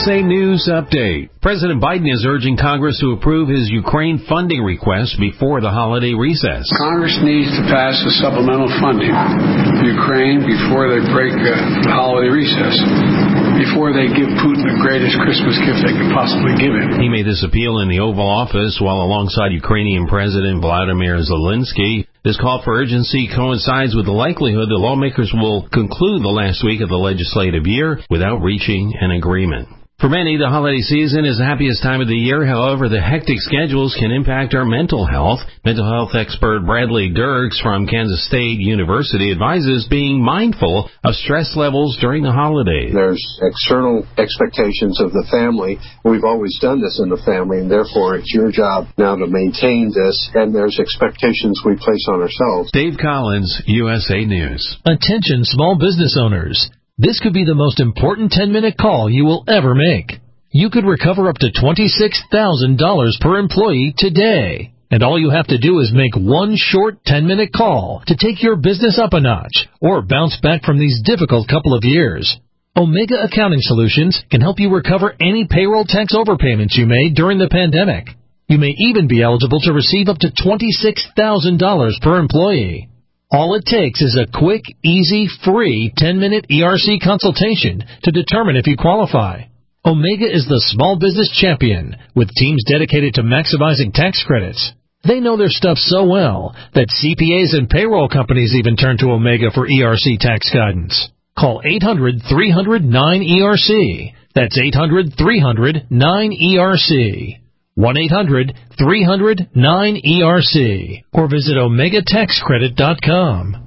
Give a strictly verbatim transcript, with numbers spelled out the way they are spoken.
A News Update. President Biden is urging Congress to approve his Ukraine funding request before the holiday recess. Congress needs to pass a supplemental funding for Ukraine before they break uh, the holiday recess, before they give Putin the greatest Christmas gift they could possibly give him. He made this appeal in the Oval Office while alongside Ukrainian President Vladimir Zelensky. This call for urgency coincides with the likelihood that lawmakers will conclude the last week of the legislative year without reaching an agreement. For many, the holiday season is the happiest time of the year. However, the hectic schedules can impact our mental health. Mental health expert Bradley Dirks from Kansas State University advises being mindful of stress levels during the holidays. There's external expectations of the family. We've always done this in the family, and therefore it's your job now to maintain this, and there's expectations we place on ourselves. Dave Collins, U S A News. Attention small business owners. This could be the most important ten-minute call you will ever make. You could recover up to twenty-six thousand dollars per employee today. And all you have to do is make one short ten-minute call to take your business up a notch or bounce back from these difficult couple of years. Omega Accounting Solutions can help you recover any payroll tax overpayments you made during the pandemic. You may even be eligible to receive up to twenty-six thousand dollars per employee. All it takes is a quick, easy, free ten-minute E R C consultation to determine if you qualify. Omega is the small business champion with teams dedicated to maximizing tax credits. They know their stuff so well that C P As and payroll companies even turn to Omega for E R C tax guidance. Call eight hundred, three hundred, nine E R C. That's eight hundred, three hundred, nine E R C. one eight hundred, three hundred, nine E R C or visit omega tax credit dot com.